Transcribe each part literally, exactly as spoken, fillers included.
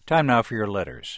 Time now for your letters.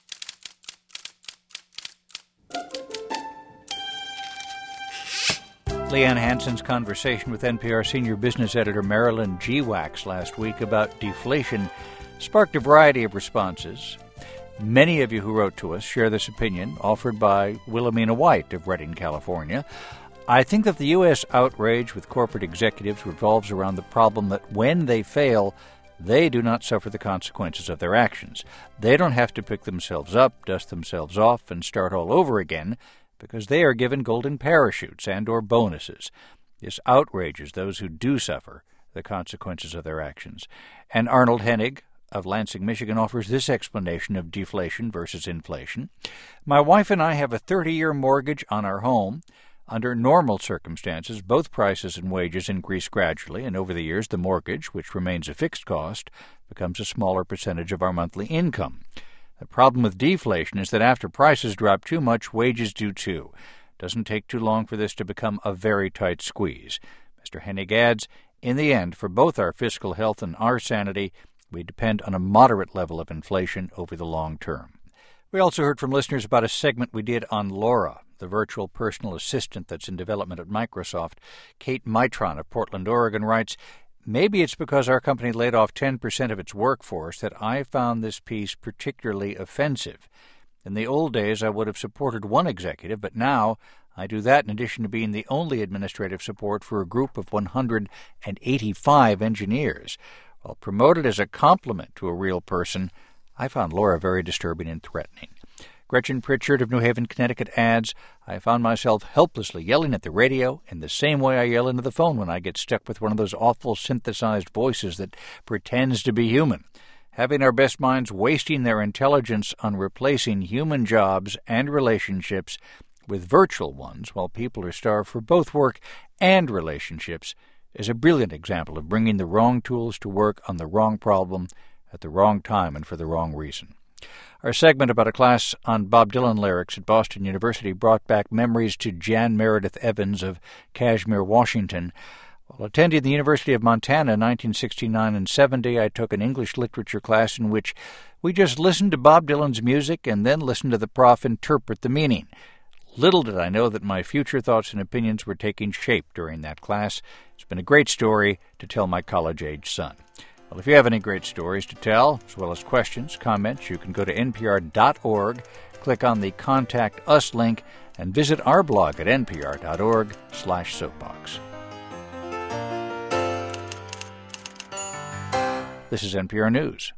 Leanne Hansen's conversation with N P R senior business editor Marilyn G. Wax last week about deflation sparked a variety of responses. Many of you who wrote to us share this opinion, offered by Wilhelmina White of Redding, California. I think that the U S outrage with corporate executives revolves around the problem that when they fail, they do not suffer the consequences of their actions. They don't have to pick themselves up, dust themselves off, and start all over again, because they are given golden parachutes and or bonuses. This outrages those who do suffer the consequences of their actions. And Arnold Hennig of Lansing, Michigan, offers this explanation of deflation versus inflation. My wife and I have a thirty-year mortgage on our home. Under normal circumstances, both prices and wages increase gradually, and over the years the mortgage, which remains a fixed cost, becomes a smaller percentage of our monthly income. The problem with deflation is that after prices drop too much, wages do too. It doesn't take too long for this to become a very tight squeeze. Mister Hennig adds, in the end, for both our fiscal health and our sanity, we depend on a moderate level of inflation over the long term. We also heard from listeners about a segment we did on Laura, the virtual personal assistant that's in development at Microsoft. Kate Mitron of Portland, Oregon writes, maybe it's because our company laid off ten percent of its workforce that I found this piece particularly offensive. In the old days, I would have supported one executive, but now I do that in addition to being the only administrative support for a group of one hundred eighty-five engineers. While promoted as a compliment to a real person, I found Laura very disturbing and threatening. Gretchen Pritchard of New Haven, Connecticut adds, I found myself helplessly yelling at the radio in the same way I yell into the phone when I get stuck with one of those awful synthesized voices that pretends to be human. Having our best minds wasting their intelligence on replacing human jobs and relationships with virtual ones while people are starved for both work and relationships is a brilliant example of bringing the wrong tools to work on the wrong problem at the wrong time and for the wrong reason. Our segment about a class on Bob Dylan lyrics at Boston University brought back memories to Jan Meredith Evans of Kashmir, Washington. While attending the University of Montana in nineteen sixty-nine and seventy, I took an English literature class in which we just listened to Bob Dylan's music and then listened to the prof interpret the meaning. Little did I know that my future thoughts and opinions were taking shape during that class. It's been a great story to tell my college-age son. Well, if you have any great stories to tell, as well as questions, comments, you can go to N P R dot org, click on the Contact Us link, and visit our blog at N P R dot org slash soapbox. This is N P R News.